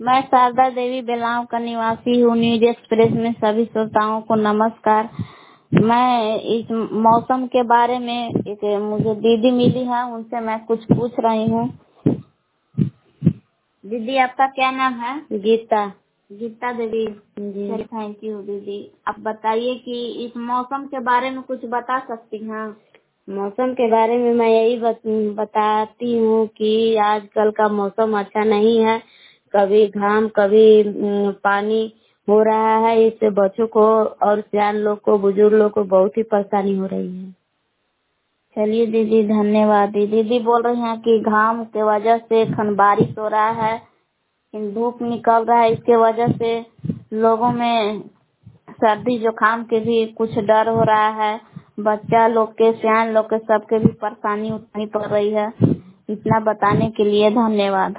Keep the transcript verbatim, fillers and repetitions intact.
मैं शारदा देवी बेलाव का निवासी हूँ। न्यूज एक्सप्रेस में सभी श्रोताओं को नमस्कार। मैं इस मौसम के बारे में एक मुझे दीदी मिली है, उनसे मैं कुछ पूछ रही हूँ। दीदी आपका क्या नाम है? गीता। गीता देवी जी। थैंक यू दीदी। आप बताइए कि इस मौसम के बारे में कुछ बता सकती हैं? मौसम के बारे में मैं यही बत, बताती हूँ कि आजकल का मौसम अच्छा नहीं है। कभी घाम कभी पानी हो रहा है। इससे बच्चों को और सियान लोग को, बुजुर्ग लोग को बहुत ही परेशानी हो रही है। चलिए दीदी, धन्यवाद। दीदी बोल रही हैं कि घाम के वजह से खन बारिश हो रहा है, धूप निकल रहा है, इसके वजह से लोगों में सर्दी जुकाम के भी कुछ डर हो रहा है। बच्चा लोग के, सियान लोग के, सबके भी परेशानी उठानी पड़ रही है। इतना बताने के लिए धन्यवाद।